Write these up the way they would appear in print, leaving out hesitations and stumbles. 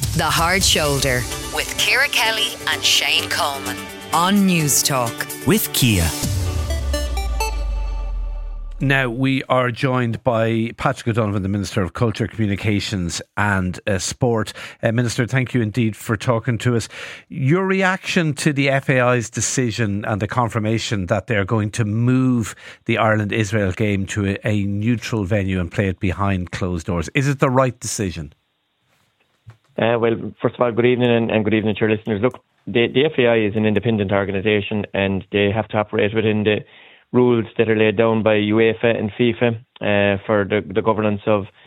The Hard Shoulder with Ciara Kelly and Shane Coleman on News Talk with Kia. Now, we are joined by Patrick O'Donovan, the Minister of Culture, Communications and Sport. Minister, thank you indeed for talking to us. Your reaction to the FAI's decision and the confirmation that they're going to move the Ireland-Israel game to a neutral venue and play it behind closed doors. Is it the right decision? Well, first of all, good evening and good evening to your listeners. Look, the FAI is an independent organisation and they have to operate within the rules that are laid down by UEFA and FIFA for the governance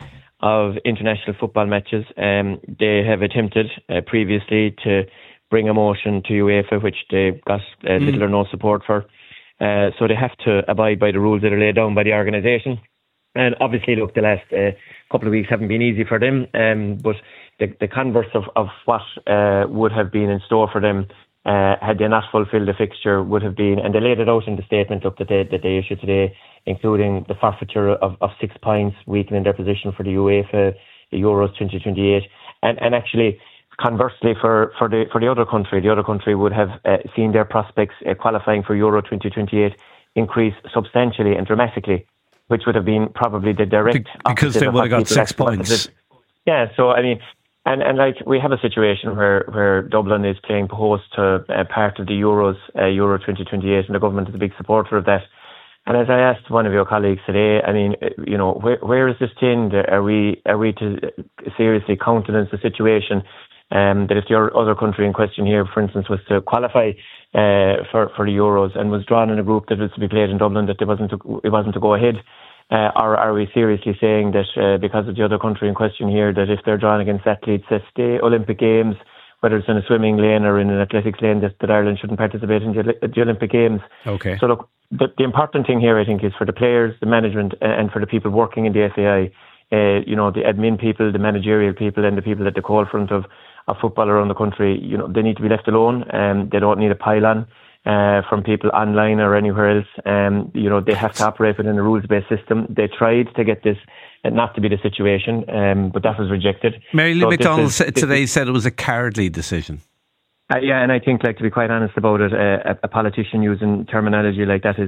of international football matches. They have attempted previously to bring a motion to UEFA, which they got little or no support for. So they have to abide by the rules that are laid down by the organisation. And obviously, look, the last couple of weeks haven't been easy for them, but the converse of what would have been in store for them had they not fulfilled the fixture would have been, and they laid it out in the statement that they issued today, including the forfeiture of 6 points, weakening their position for the UEFA Euros 2028, and actually conversely for the other country would have seen their prospects qualifying for Euro 2028 increase substantially and dramatically, which would have been probably the direct because they would have got 6 points. Yeah, so I mean. And like we have a situation where Dublin is playing host to part of the Euros, Euro 2028, and the government is a big supporter of that. And as I asked one of your colleagues today, I mean, you know, where is this tinned? Are we to seriously countenance the situation that if the other country in question here, for instance, was to qualify for the Euros and was drawn in a group that was to be played in Dublin, that it wasn't to go ahead? Or are we seriously saying that because of the other country in question here, that if they're drawn against athletes at the Olympic Games, whether it's in a swimming lane or in an athletics lane, that Ireland shouldn't participate in the Olympic Games? Okay. So look, the important thing here, I think, is for the players, the management, and for the people working in the FAI, you know, the admin people, the managerial people, and the people at the call front of football around the country, you know, they need to be left alone. They don't need a pile-on from people online or anywhere else. You know, they have to operate within a rules-based system. They tried to get this not to be the situation, but that was rejected. Mary Lou McDonald today said it was a cowardly decision. Yeah, and I think, like, to be quite honest about it, a politician using terminology like that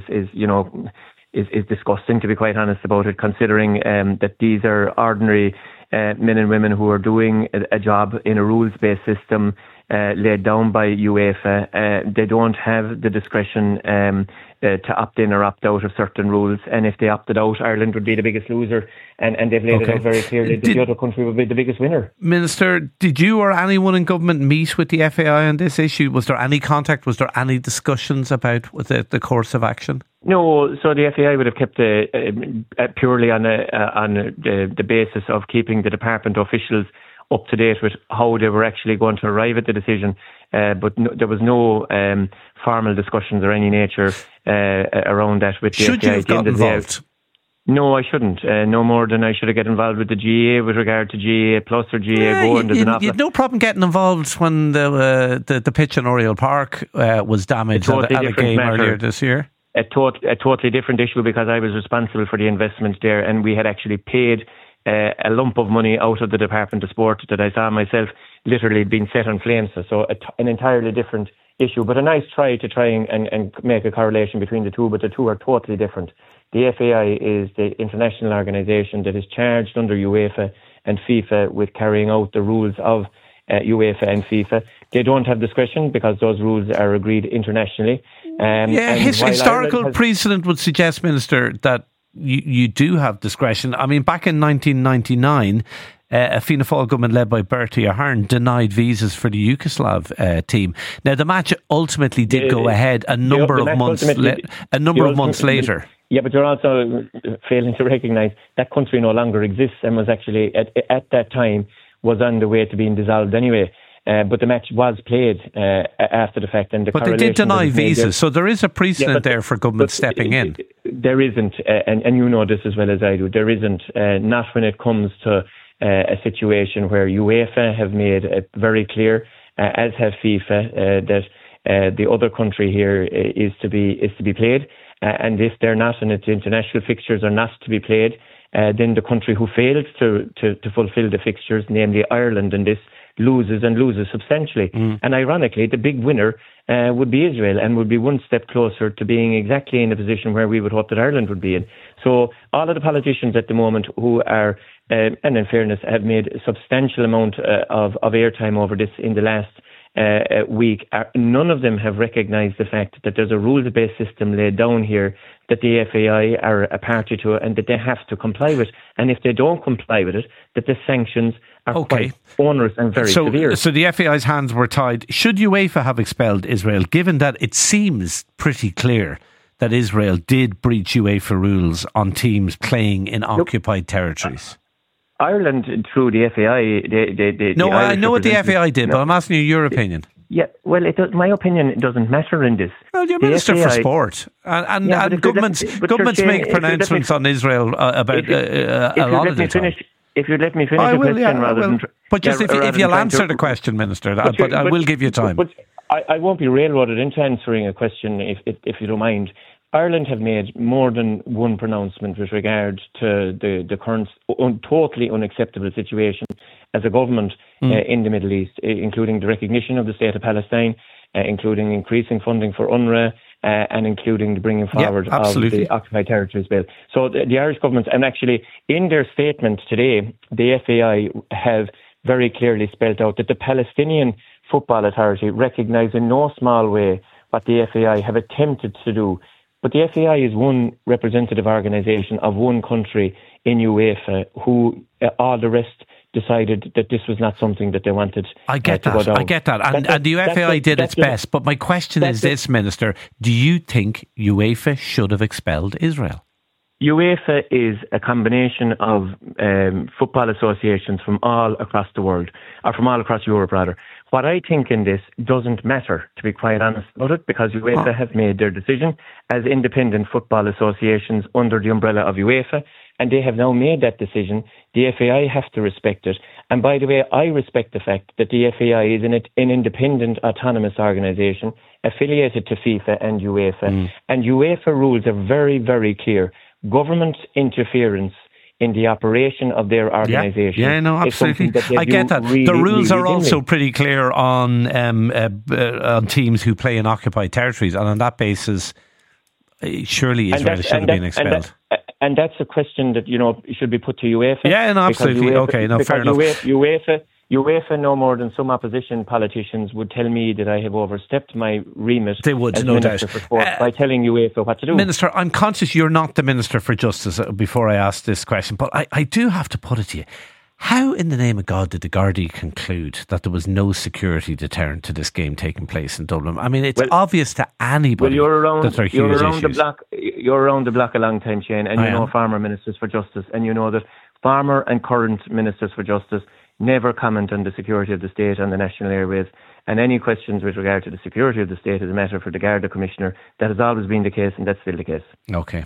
is disgusting, to be quite honest about it, considering that these are ordinary men and women who are doing a job in a rules-based system laid down by UEFA. They don't have the discretion to opt in or opt out of certain rules, and if they opted out, Ireland would be the biggest loser, and they've laid it out very clearly that the other country would be the biggest winner. Minister, did you or anyone in government meet with the FAI on this issue? Was there any contact? Was there any discussions about the course of action? No, so the FAI would have kept purely on the basis of keeping the department officials up to date with how they were actually going to arrive at the decision, but no, there was no formal discussions or any nature around that with the FAI. Should you have got involved? No, I shouldn't. No more than I should have got involved with the GA with regard to GA Plus or GA Go. And you had no problem getting involved when the pitch in Oriel Park was damaged at a game earlier this year. A totally different issue, because I was responsible for the investment there, and we had actually paid a lump of money out of the Department of Sport that I saw myself literally being set on flames. So an entirely different issue, but a nice try and make a correlation between the two, but the two are totally different. The FAI is the international organisation that is charged under UEFA and FIFA with carrying out the rules of UEFA and FIFA. They don't have discretion because those rules are agreed internationally. Historical precedent would suggest, Minister, that you do have discretion. I mean, back in 1999, a Fianna Fáil government led by Bertie Ahern denied visas for the Yugoslav team. Now, the match ultimately did go ahead a number of months later. Yeah, but you're also failing to recognise that country no longer exists and was actually, at that time, was on the way to being dissolved anyway. But the match was played after the fact. But they did deny visas, so there is a precedent there for government stepping in. There isn't, and you know this as well as I do, there isn't, not when it comes to a situation where UEFA have made it very clear, as have FIFA, that the other country here is to be played. And if they're not, and its international fixtures are not to be played, then the country who failed to fulfil the fixtures, namely Ireland in this, loses and loses substantially. And ironically, the big winner would be Israel, and would be one step closer to being exactly in the position where we would hope that Ireland would be in. So all of the politicians at the moment who are, and in fairness, have made a substantial amount of airtime over this in the last week, none of them have recognised the fact that there's a rules-based system laid down here that the FAI are a party to, and that they have to comply with. And if they don't comply with it, that the sanctions are quite onerous and very severe. So the FAI's hands were tied. Should UEFA have expelled Israel, given that it seems pretty clear that Israel did breach UEFA rules on teams playing in occupied territories? Ireland, through the FAI... No, I know what the FAI did, but I'm asking you your opinion. Yeah, well, my opinion doesn't matter in this. Well, you're Minister for Sport, and governments make pronouncements on Israel about a lot of the time. If you'd let me finish the question rather than... But just if you'll answer the question, Minister, but I will give you time. But I won't be railroaded into answering a question if you don't mind. Ireland have made more than one pronouncement with regard to the current totally unacceptable situation as a government in the Middle East, including the recognition of the State of Palestine, including increasing funding for UNRWA, and including the bringing forward of the Occupied Territories Bill. So the Irish government, and actually in their statement today, the FAI have very clearly spelled out that the Palestinian Football Authority recognise in no small way what the FAI have attempted to do. But the FAI is one representative organisation of one country in UEFA who all the rest decided that this was not something that they wanted to go down. I get that. And the FAI did its best. But my question is this, Minister. Do you think UEFA should have expelled Israel? UEFA is a combination of football associations from all across the world, or from all across Europe, rather. What I think in this doesn't matter, to be quite honest about it, because UEFA have made their decision as independent football associations under the umbrella of UEFA, and they have now made that decision. The FAI have to respect it. And by the way, I respect the fact that the FAI is an independent, autonomous organisation affiliated to FIFA and UEFA. And UEFA rules are very, very clear. Government interference in the operation of their organisation. Yeah, no, absolutely. I get that. The rules are also pretty clear on teams who play in occupied territories, and on that basis, surely Israel should have been expelled. And that's a question that should be put to UEFA. Yeah, no, absolutely. Fair enough. UEFA, no more than some opposition politicians would tell me that I have overstepped my remit. They would, as no Minister doubt. For Sport by telling UEFA what to do. Minister, I'm conscious you're not the Minister for Justice before I ask this question, but I do have to put it to you. How in the name of God did the Gardaí conclude that there was no security deterrent to this game taking place in Dublin? I mean, it's obvious to anybody that there are huge issues. You're around the block a long time, Shane, and you know former Ministers for Justice, and you know that former and current Ministers for Justice never comment on the security of the state on the national airways, and any questions with regard to the security of the state is a matter for the Garda Commissioner. That has always been the case, and that's still the case. Okay.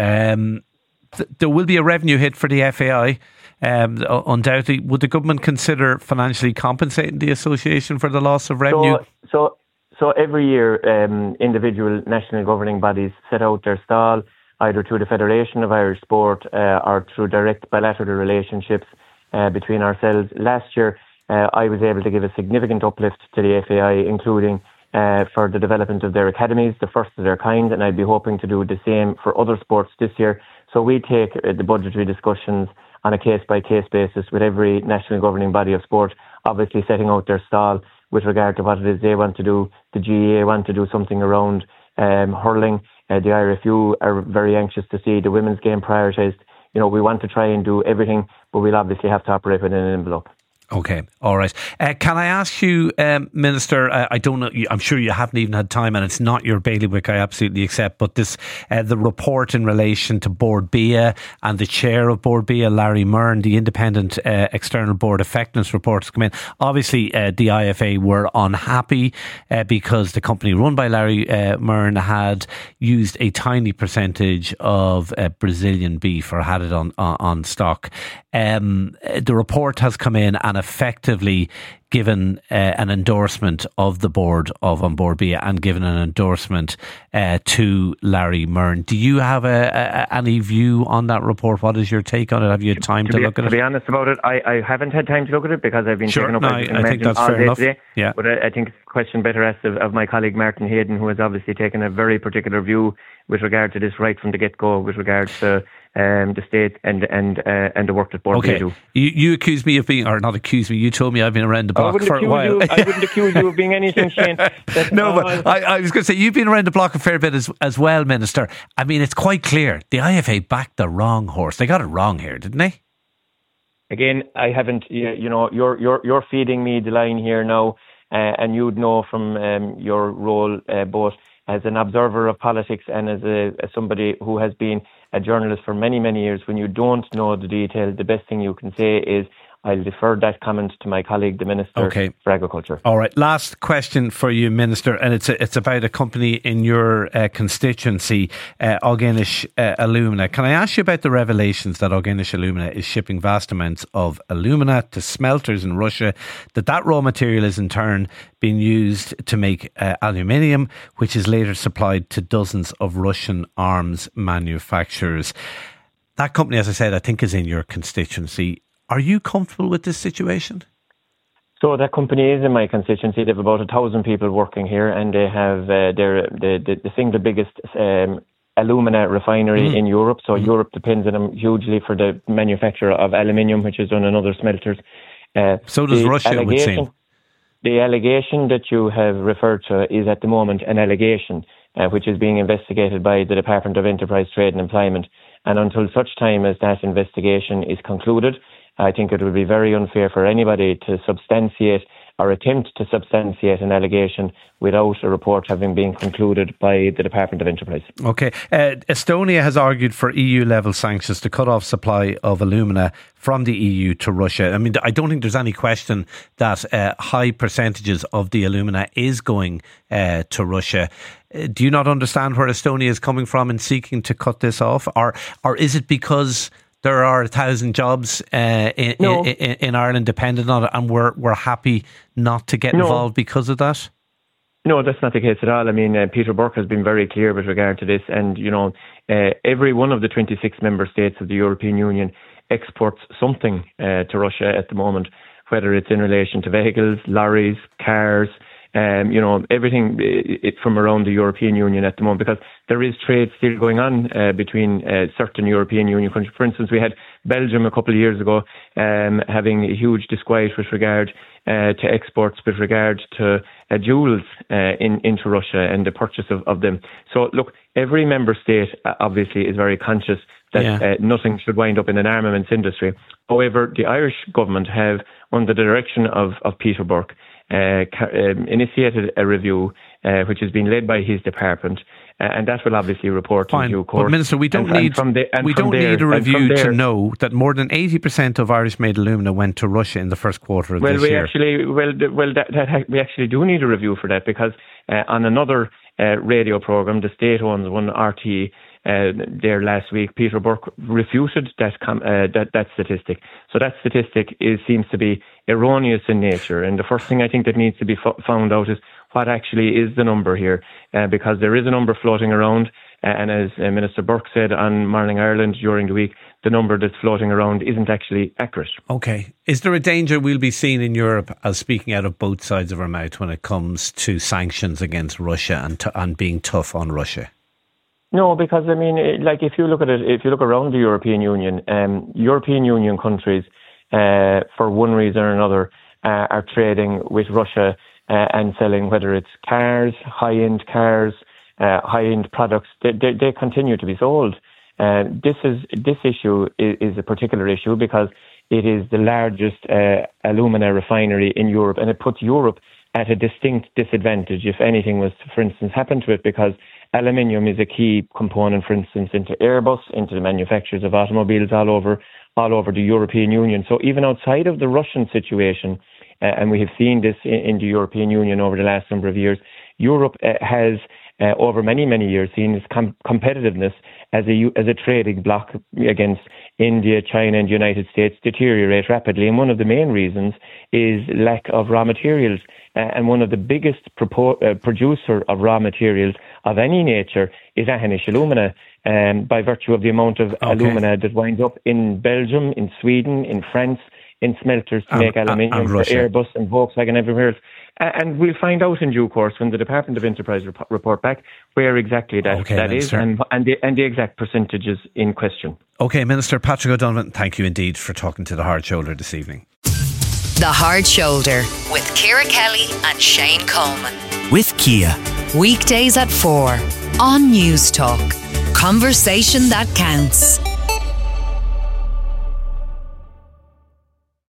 There will be a revenue hit for the FAI, undoubtedly. Would the government consider financially compensating the association for the loss of revenue? So every year, individual national governing bodies set out their stall, either through the Federation of Irish Sport or through direct bilateral relationships between ourselves. Last year, I was able to give a significant uplift to the FAI, including for the development of their academies, the first of their kind, and I'd be hoping to do the same for other sports this year. So we take the budgetary discussions on a case-by-case basis with every national governing body of sport, obviously setting out their stall with regard to what it is they want to do. The GAA want to do something around hurling. The IRFU are very anxious to see the women's game prioritised. We want to try and do everything, but we'll obviously have to operate within an envelope. Okay, all right. Can I ask you, Minister, I don't know, I'm sure you haven't even had time, and it's not your bailiwick, I absolutely accept, but this the report in relation to Board BIA and the chair of Board BIA, Larry Murn, the independent external board effectiveness report has come in. Obviously, the IFA were unhappy because the company run by Larry Murn had used a tiny percentage of Brazilian beef, or had it on stock. The report has come in and effectively given an endorsement of the board of An Bord Bia and given an endorsement to Larry Murn. Do you have any view on that report? What is your take on it? Have you had time to look at it? To be honest about it, I haven't had time to look at it because I've been taken up. I think that's fair enough. Today. Yeah. But I think it's a question better asked of my colleague Martin Hayden, who has obviously taken a very particular view with regard to this right from the get-go, with regard to the state and the work that Bord Bia do. You accuse me of being, or not accuse me, you told me I've been around the block for a while. I wouldn't accuse you of being anything, Shane. But I was going to say, you've been around the block a fair bit as well, Minister. I mean, it's quite clear. The IFA backed the wrong horse. They got it wrong here, didn't they? Again, I haven't, you're feeding me the line here now, and you'd know from your role both as an observer of politics and as somebody who has been a journalist for many, many years. When you don't know the detail, the best thing you can say is, I'll defer that comment to my colleague, the Minister for Agriculture. All right. Last question for you, Minister, and it's about a company in your constituency, Aughinish Alumina. Can I ask you about the revelations that Aughinish Alumina is shipping vast amounts of alumina to smelters in Russia, that raw material is in turn being used to make aluminium, which is later supplied to dozens of Russian arms manufacturers. That company, as I said, I think is in your constituency. Are you comfortable with this situation? So that company is in my constituency. They have about 1,000 people working here, and they have the single biggest alumina refinery in Europe. So Europe depends on them hugely for the manufacture of aluminium, which is done in other smelters. So does Russia, it would seem. The allegation that you have referred to is at the moment an allegation which is being investigated by the Department of Enterprise, Trade and Employment. And until such time as that investigation is concluded, I think it would be very unfair for anybody to substantiate or attempt to substantiate an allegation without a report having been concluded by the Department of Enterprise. OK. Estonia has argued for EU-level sanctions to cut off supply of alumina from the EU to Russia. I mean, I don't think there's any question that high percentages of the alumina is going to Russia. Do you not understand where Estonia is coming from in seeking to cut this off? Or is it because there are 1,000 jobs in Ireland dependent on it, and we're happy not to get involved because of that? No, that's not the case at all. I mean, Peter Burke has been very clear with regard to this, and every one of the 26 member states of the European Union exports something to Russia at the moment, whether it's in relation to vehicles, lorries, cars, everything from around the European Union at the moment, because there is trade still going on between certain European Union countries. For instance, we had Belgium a couple of years ago having a huge disquiet with regard to exports with regard to jewels into Russia and the purchase of them. So look, every member state obviously is very conscious that nothing should wind up in an armaments industry. However, the Irish government have, under the direction of Peter Burke, initiated a review which has been led by his department, and that will obviously report in due course. But Minister, we don't need a review to know that more than 80% of Irish-made alumina went to Russia in the first quarter of this year. We actually do need a review for that, because on another radio programme, the state-owned one, RTE, there last week, Peter Burke refuted that statistic. So that statistic seems to be erroneous in nature. And the first thing I think that needs to be found out is what actually is the number here, because there is a number floating around. And as Minister Burke said on Morning Ireland during the week, the number that's floating around isn't actually accurate. OK. Is there a danger we'll be seen in Europe as speaking out of both sides of our mouth when it comes to sanctions against Russia and being tough on Russia? No, because I mean, if you look at it, if you look around the European Union, European Union countries, for one reason or another, are trading with Russia and selling, whether it's cars, high-end cars, high-end products. They continue to be sold. This issue is a particular issue because it is the largest alumina refinery in Europe, and it puts Europe at a distinct disadvantage if anything was to, for instance, happen to it, because aluminium is a key component, for instance, into Airbus, into the manufacturers of automobiles all over the European Union. So even outside of the Russian situation, and we have seen this in the European Union over the last number of years, Europe has over many, many years seen its competitiveness as a trading bloc against India, China and the United States deteriorate rapidly. And one of the main reasons is lack of raw materials. And one of the biggest producer of raw materials of any nature is Ahenish Alumina, by virtue of the amount of alumina that winds up in Belgium, in Sweden, in France, in smelters to make aluminium for Airbus and Volkswagen everywhere else. And we'll find out in due course when the Department of Enterprise report back where exactly that is and the exact percentages in question. OK, Minister Patrick O'Donovan, thank you indeed for talking to The Hard Shoulder this evening. The Hard Shoulder with Ciara Kelly and Shane Coleman. With Kia. Weekdays at 4 on News Talk. Conversation that counts.